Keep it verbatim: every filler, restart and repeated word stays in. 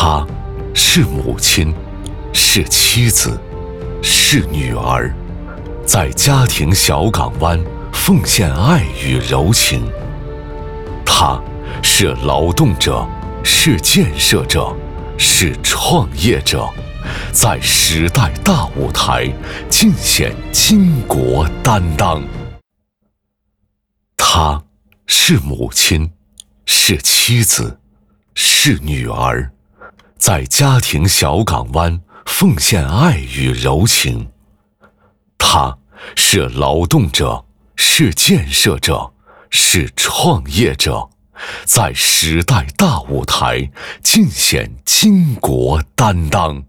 她是母亲，是妻子，是女儿，在家庭小港湾奉献爱与柔情。她是劳动者，是建设者，是创业者，在时代大舞台尽显巾帼担当。她是母亲，是妻子，是女儿，在家庭小港湾奉献爱与柔情。她是劳动者，是建设者，是创业者，在时代大舞台尽显巾帼担当。